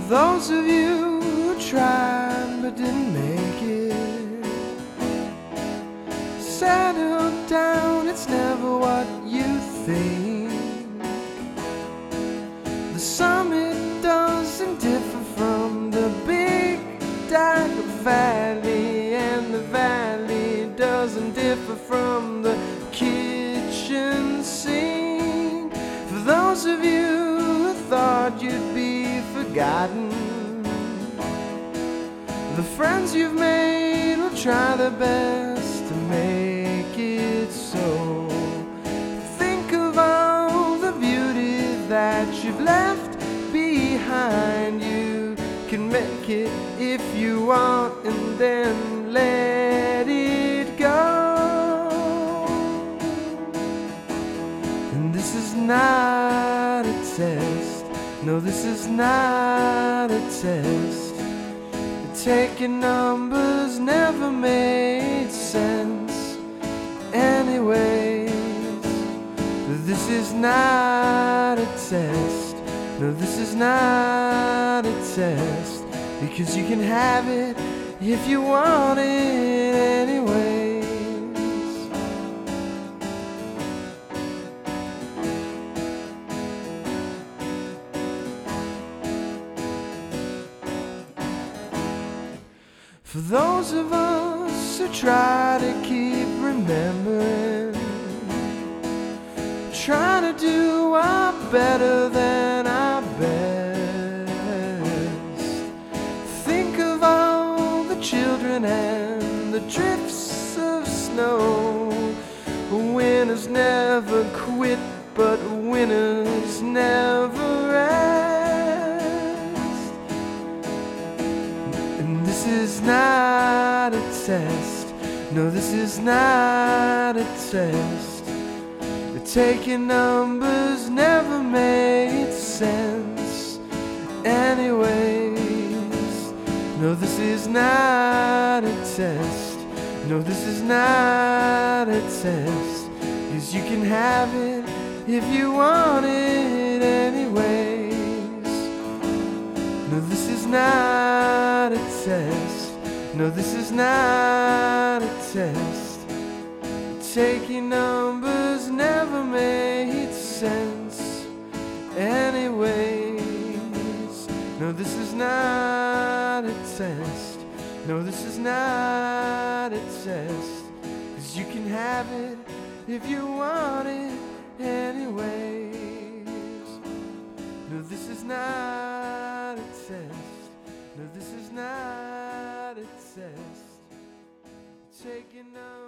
those of you who tried but didn't make it, settle down, it's never what you think. The summit doesn't differ from the big dark valley, and the valley doesn't differ from the kitchen sink. For those of you who thought you'd be forgotten, the friends you've made will try their best to make it so. Think of all the beauty that you've left behind. You can make it if you want, and then let it go. And this is not a test. No, this is not a test. Taking numbers never made sense anyways. This is not a test. No, this is not a test, because you can have it if you want it anyways. For those of us who try to keep remembering, try to do our better than our best. Think of all the children and the drifts of snow. Winners never quit, but winners never rest. And this is not a test. No, this is not a test. Taking numbers never made sense anyways. No, this is not a test. No, this is not a test, 'cause you can have it if you want it anyways. No, this is not a test. No, this is not a test. Taking numbers never made sense anyways. No, this is not a test. No, this is not a test, 'cause you can have it if you want it anyways. No, this is not a test. No, this is not a test. Taking numbers